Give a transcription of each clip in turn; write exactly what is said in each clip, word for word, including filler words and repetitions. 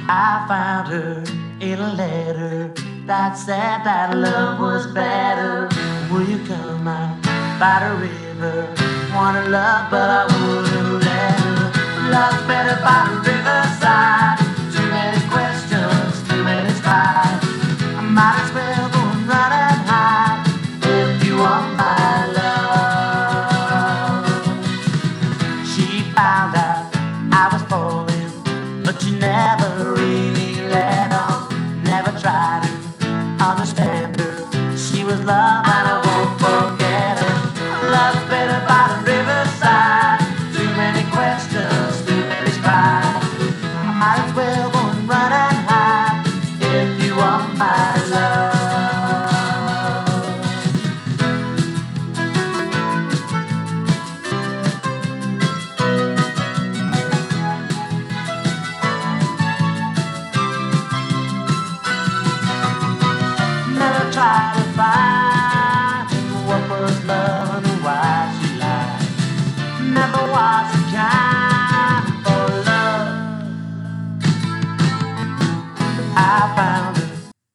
I found her in a letter that said that love was better. Will you come out by the river? Wanna love, but I wouldn't let her. Love's better by the riverside. Too many questions, too many tries. I might as well go and run and hide if you want my love. She found out I was falling, but you never really let on. Never tried to understand her. She was love and I won't forget her. Love's better by the riverside. Too many questions, too many tries. I might as well go and run and hide if you want my love. Never tried to find what was love and why she lied. Never was the kind for love. I found her.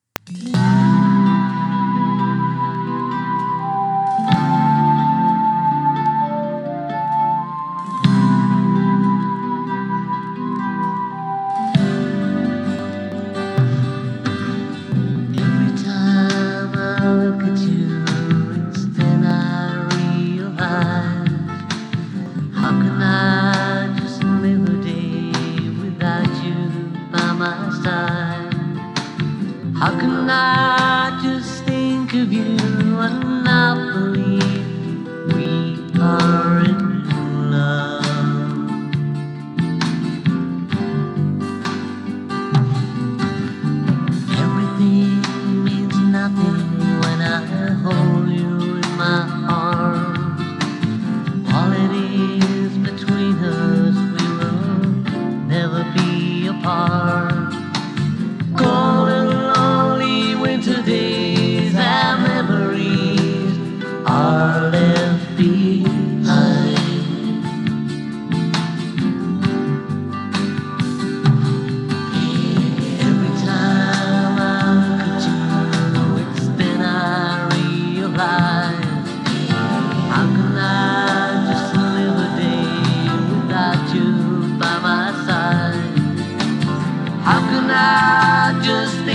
Every time I look at you, it's then I realize, how can I just live a day without you by my side? How can I just think of you and not believe we are in love? Everything means nothing when I hold you in my arms. All it is between us, we will never be apart. Cold and lonely winter days and memories are left behind. Every time I look at you, it's then I realize, how can I just live a day without you by my side? How can I just